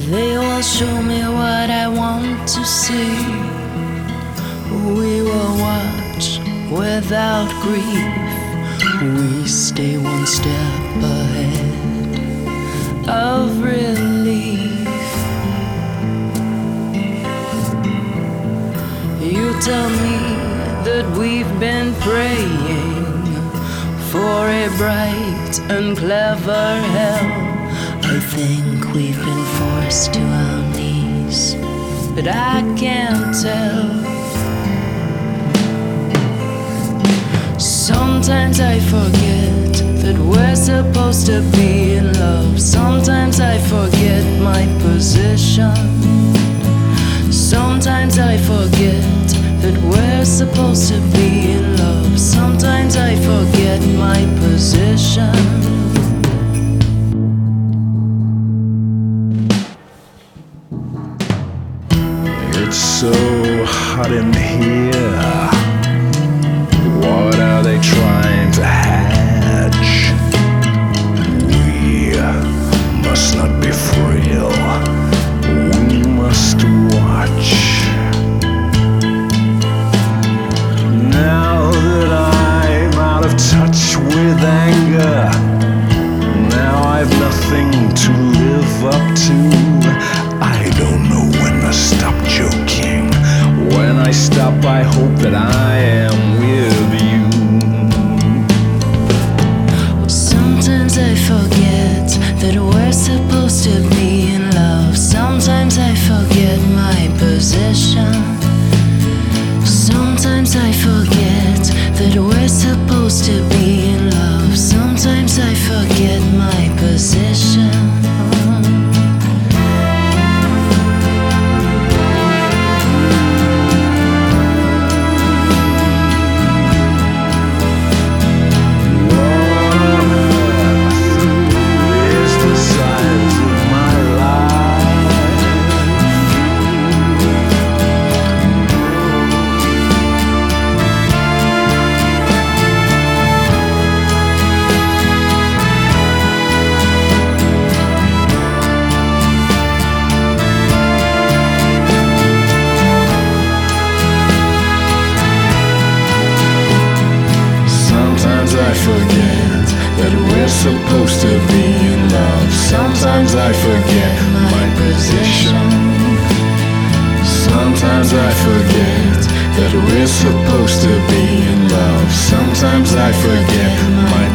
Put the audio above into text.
They will show me what I want to see. We will watch without grief. We stay one step ahead of relief. You tell me that we've been praying for a bright and clever hell. I think we've been forced to our knees, but I can't tell. Sometimes I forget that we're supposed to be in love. Sometimes I forget my position. Sometimes I forget that we're supposed to be in love. Sometimes I forget my position. It's so hot in here. What are they trying to hatch? We must not be frail. We must watch. Now that I'm out of touch with anger, now I've nothing to live up to. I don't know when to stop joking. When I stop, I hope that I am with you. Sometimes I forget that we're supposed to be in love. Sometimes I forget my position. Sometimes I forget that we're supposed to be in love. Sometimes I forget my position. I forget that we're supposed to be in love. Sometimes I forget my position. Sometimes I forget that we're supposed to be in love. Sometimes I forget my